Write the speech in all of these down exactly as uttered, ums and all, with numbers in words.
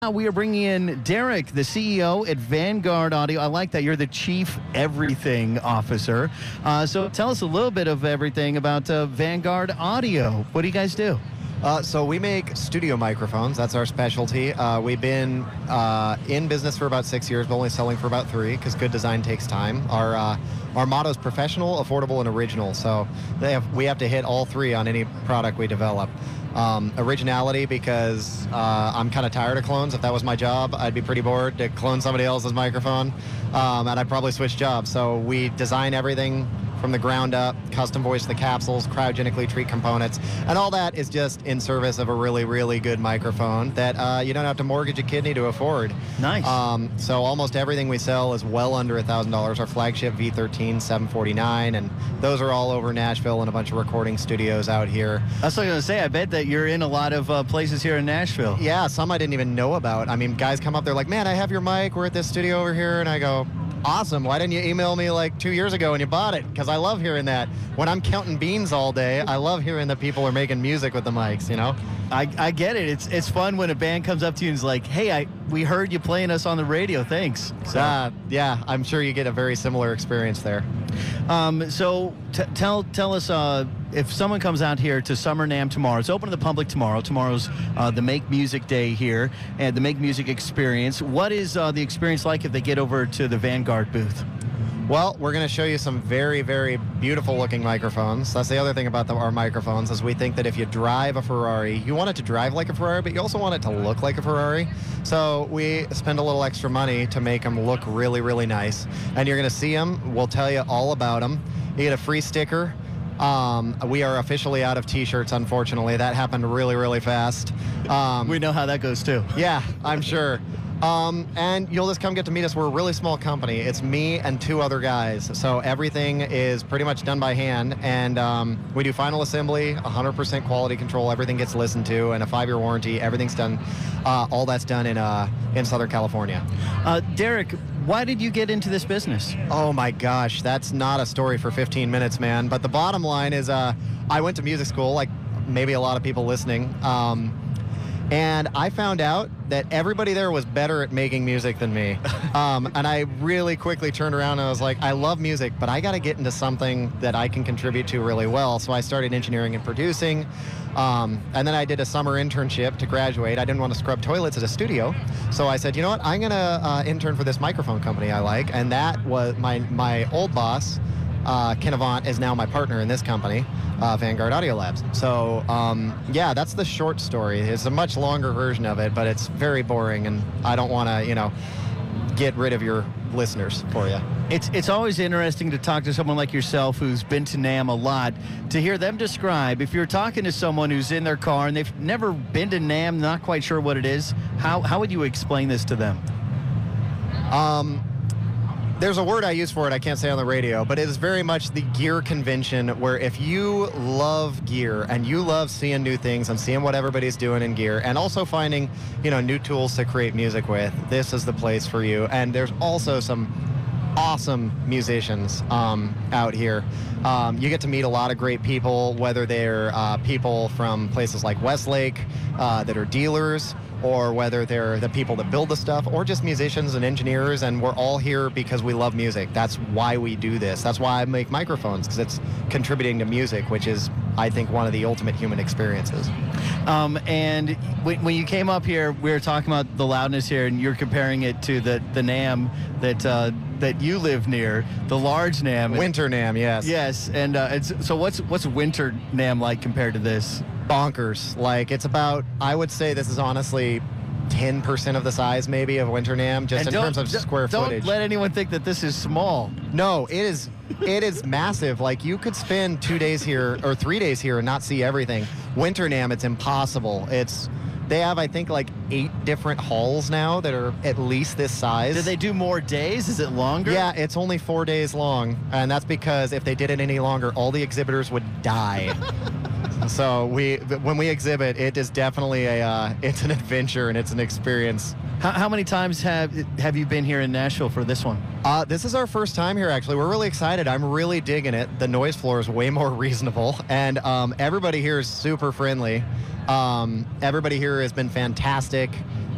We are bringing in Derek, the C E O at Vanguard Audio. I like that you're the Chief Everything Officer. Uh, so tell us a little bit of everything about uh, Vanguard Audio. What do you guys do? Uh, so we make studio microphones. That's our specialty. Uh, we've been uh, in business for about six years, but only selling for about three because good design takes time. Our uh, our motto is professional, affordable, and original. So they have, we have to hit all three on any product we develop. Um, originality, because uh, I'm kind of tired of clones. If that was my job, I'd be pretty bored to clone somebody else's microphone, um, and I'd probably switch jobs. So we design everything from the ground up, custom voice the capsules, cryogenically treat components, and all that is just in service of a really, really good microphone that uh, you don't have to mortgage a kidney to afford. Nice. Um, so almost everything we sell is well under one thousand dollars. Our flagship V thirteen, seven forty-nine, and those are all over Nashville and a bunch of recording studios out here. That's what I was going to say. I bet that you're in a lot of uh, places here in Nashville. Yeah, some I didn't even know about. I mean, guys come up, they're like, man, I have your mic. We're at this studio over here. And I go, awesome. Why didn't you email me like two years ago when you bought it? Because I love hearing that. When I'm counting beans all day, I love hearing that people are making music with the mics, you know? I, I get it. It's it's fun when a band comes up to you and is like, hey, I we heard you playing us on the radio. Thanks. So, uh, yeah, I'm sure you get a very similar experience there. Um, so t- tell tell us uh, if someone comes out here to Summer NAMM tomorrow. It's open to the public tomorrow. Tomorrow's uh, the Make Music Day here and the Make Music Experience. What is uh, the experience like if they get over to the Vanguard booth? Well, we're going to show you some very, very beautiful looking microphones. That's the other thing about the, our microphones is we think that if you drive a Ferrari, you want it to drive like a Ferrari, but you also want it to look like a Ferrari. So we spend a little extra money to make them look really, really nice. And you're going to see them. We'll tell you all about them. You get a free sticker. Um, we are officially out of T-shirts, unfortunately. That happened really, really fast. Um, we know how that goes, too. Yeah, I'm sure. Um, and you'll just come get to meet us. We're a really small company. It's me and two other guys. So everything is pretty much done by hand. And um, we do final assembly, one hundred percent quality control. Everything gets listened to, and a five-year warranty. Everything's done. Uh, all that's done in uh, in Southern California. Uh, Derek, why did you get into this business? Oh, my gosh. That's not a story for fifteen minutes, man. But the bottom line is uh, I went to music school, like maybe a lot of people listening. Um, And I found out that everybody there was better at making music than me. Um, and I really quickly turned around and I was like, I love music, but I got to get into something that I can contribute to really well. So I started engineering and producing. Um, and then I did a summer internship to graduate. I didn't want to scrub toilets at a studio. So I said, you know what, I'm going to uh, intern for this microphone company I like. And that was my, my old boss. Uh, Ken Avant is now my partner in this company, uh, Vanguard Audio Labs. So, um, yeah, that's the short story. It's a much longer version of it, but it's very boring, and I don't want to, you know, get rid of your listeners for you. It's it's always interesting to talk to someone like yourself who's been to NAMM a lot, to hear them describe, if you're talking to someone who's in their car and they've never been to NAMM, not quite sure what it is, how, how would you explain this to them? Um... There's a word I use for it I can't say on the radio, but it is very much the gear convention where if you love gear and you love seeing new things and seeing what everybody's doing in gear and also finding, you know, new tools to create music with, this is the place for you. And there's also some awesome musicians um, out here. Um, you get to meet a lot of great people, whether they're uh, people from places like Westlake uh, that are dealers, or whether they're the people that build the stuff, or just musicians and engineers, and we're all here because we love music. That's why we do this. That's why I make microphones, because it's contributing to music, which is, I think, one of the ultimate human experiences. Um, and when, when you came up here, we were talking about the loudness here, and you're comparing it to the, the NAMM that uh, that you live near, the large NAMM. Winter NAMM, yes. Yes, and uh, it's, so what's what's winter NAMM like compared to this? Bonkers. Like, it's about, I would say this is honestly ten percent of the size maybe of Winter NAMM, just and in terms of square don't footage. Don't let anyone think that this is small. No, it is it is massive. Like, you could spend two days here or three days here and not see everything. Winter NAMM, it's impossible. It's They have, I think, like eight different halls now that are at least this size. Do they do more days? Is it longer? Yeah, it's only four days long, and that's because if they did it any longer, all the exhibitors would die. So we, when we exhibit, it is definitely a, uh, it's an adventure and it's an experience. How, how many times have have you been here in Nashville for this one? Uh, this is our first time here, actually. We're really excited. I'm really digging it. The noise floor is way more reasonable, and um, everybody here is super friendly. Um, everybody here has been fantastic,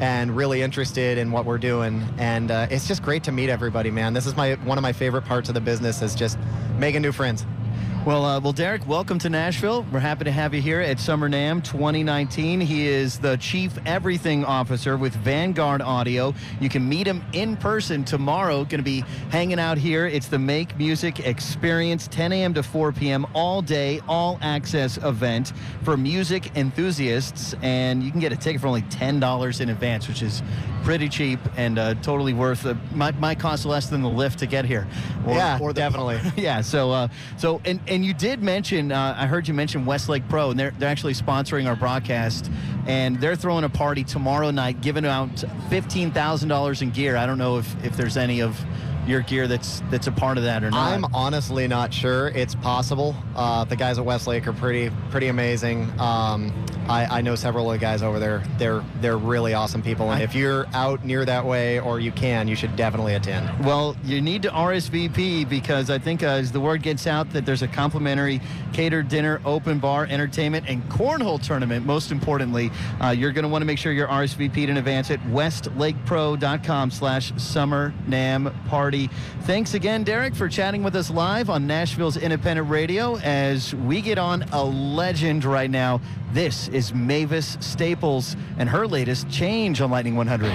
and really interested in what we're doing. And uh, it's just great to meet everybody, man. This is my one of my favorite parts of the business is just making new friends. Well, uh, well, Derek, welcome to Nashville. We're happy to have you here at Summer NAMM twenty nineteen. He is the Chief Everything Officer with Vanguard Audio. You can meet him in person tomorrow. Going to be hanging out here. It's the Make Music Experience, ten a.m. to four p.m. all day, all access event for music enthusiasts. And you can get a ticket for only ten dollars in advance, which is pretty cheap and uh, totally worth it. Might, might cost less than the lift to get here. Or, yeah, or the, definitely. Yeah, so, uh, so and, and you did mention, uh, I heard you mention Westlake Pro, and they're, they're actually sponsoring our broadcast, and they're throwing a party tomorrow night, giving out fifteen thousand dollars in gear. I don't know if, if there's any of your gear that's that's a part of that or not. I'm honestly not sure. It's possible. Uh, the guys at Westlake are pretty pretty amazing. Um, I, I know several of the guys over there. They're they're really awesome people. And I, if you're out near that way or you can, you should definitely attend. Well, you need to R S V P because I think uh, as the word gets out that there's a complimentary catered dinner, open bar, entertainment, and cornhole tournament. Most importantly, uh, you're going to want to make sure you're R S V P'd in advance at westlakepro.com slash summer NAMM party. Thanks again, Derek, for chatting with us live on Nashville's Independent Radio as we get on a legend right now. This is Mavis Staples and her latest Change on Lightning one hundred.